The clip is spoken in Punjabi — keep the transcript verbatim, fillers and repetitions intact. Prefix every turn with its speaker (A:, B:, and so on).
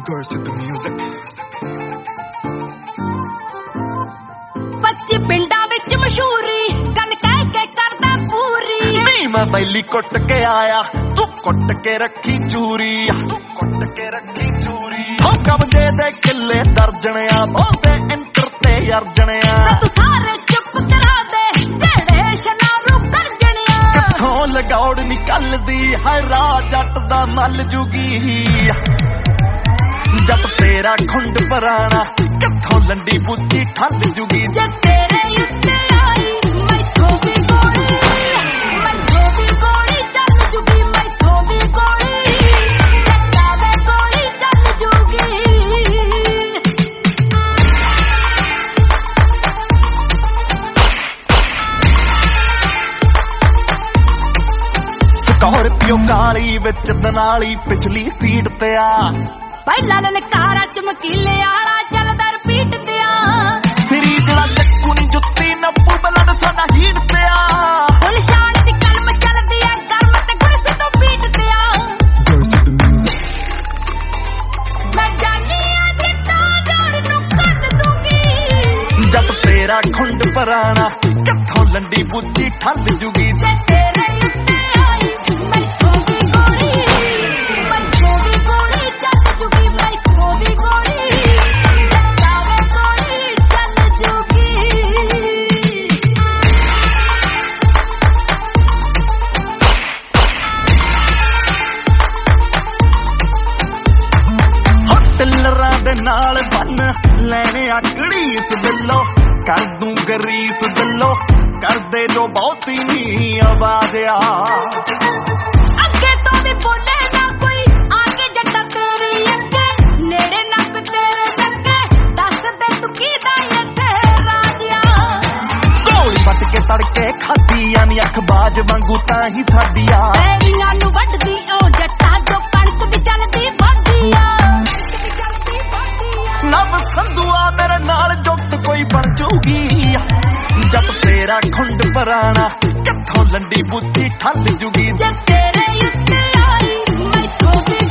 A: Girls with the music.
B: पच्ची पिंडा विच मशहूरी गल कह के करदा पूरी
A: नहीं मैं बैली कुट के आया तू कुट के रखी चूरी तू कुट के रखी चूरी हो कब्जे दे किले दर्जणिया बहुते इंटर ते अर्जणिया
B: तू सारे चुप करा दे जेड़े शनारू करजणिया
A: किथों लगौड़ निकलदी है राह जट दा मल जुगी जब तेरा खुंड पराना किथों लंडी बुद्धि ठल जुगी
B: जे तेरे उत्ते आई मैथों भी गोली मैथों भी गोली चल जुगी मैथों भी गोली चलावे गोली चल जुगी
A: स्कॉर्पियो काली विच दनाली पिछली सीट ते आ
B: ਪਹਿਲਾਂ ਨਨਕਾਰਾ ਚਮਕੀਲੇ ਆਲਾ ਚੱਲਦਾ ਰਿਪੀਟ ਤੇ ਆ
A: ਸਿਰੀ ਜਿਹੜਾ ਚੱਕੂ ਨੀ ਜੁੱਤੀ ਨੱਪੂ ਬਲੱਡ ਸਾਡਾ ਹੀਟ ਤੇ ਆ
B: ਫੁੱਲ ਸ਼ਾਨ ਦੀ ਕਲਮ ਚੱਲਦੀ ਆ ਗਰਮ ਤੇ ਗੁਰਸ ਤੋਂ ਪੀਟ ਤੇ ਆ ਮੈਂ ਜਾਨੀ ਆ ਜਿੱਦਾਂ ਜੋਰ ਨੂੰ ਕੱਢ ਦੂੰਗੀ
A: ਜਦ ਤੇਰਾ ਖੁੰਡ ਪਰਾਣਾ ਕਿੱਥੋਂ ਲੰਡੀ ਬੁੱਧੀ ਠੱਲ ਜੂਗੀ
B: ਜੇ ਤੇਰੇ ਉੱਤੇ ਆਈ ਮੈਥੋਂ ਵੀ ਗੋਲੀ ਮੈਥੋਂ ਵੀ ਗੋਲੀ ਚੱਲ ਜੂਗੀ ਮੈਥੋਂ ਵੀ ਗੋਲੀ ਚਲਾਵੇ ਗੋਲੀ ਚੱਲ ਜੂਗੀ
A: ਟਿੱਲਰਾਂ ਦੇ ਨਾਲ ਬੰਨ ਲੈਣੇ ਆਕੜੀ ਇਸ ਦਿਲੋਂ ਕਰ ਦੂੰ ਗਰੀਸ ਦਿਲੋਂ ਕਰਦੇ ਜੋ ਬਹੁਤੀ ਨੀ ਆਵਾਜ਼ ਆ
B: ਅੱਗੇ ਤੋਂ ਵੀ ਬੋਲੇ ਨਾ ਕੋਈ ਆਗੇ ਜੱਟਾ ਤੇਰੀ ਅੱਗੇ ਨੇੜੇ ਨੱਕ ਤੇਰੇ ਲੱਗੇ ਦੱਸ ਦੇ ਤੂੰ ਕਿਹਦਾ ਇੱਥੇ ਰਾਜਿਆ
A: ਗੋਲੀ ਵੱਟ ਕੇ ਤੜਕੇ ਖਾਧੀਆਂ ਨੀ ਅੱਖ ਬਾਜ ਵਾਂਗੂ ਤਾਂ ਹੀ ਸਾਡੀਆਂ
B: ਤੇਰੀਆਂ ਨੂੰ ਵੱਢਦੀ ਉਹ ਜੱਟਾ ਜੋ ਕਣਕ ਦੀ ਚੱਲਦੀ ਵਾਢੀਆ
A: ਨਵ ਸੰਧੂਆ ਮੇਰੇ ਨਾਲ ਜੁੱਤ ਕੋਈ ਬਣ ਜੂਗੀ ਜਦ ਤੇਰਾ ਖੁੰਡ ਪਰਾਣਾ ਕਿੱਥੋਂ ਲੰਡੀ ਬੁੱਧੀ ਠੱਲ ਜੂਗੀ
B: ਜੇ ਤੇਰੇ ਉੱਤੇ ਆਈ ਮੈਥੋਂ ਵੀ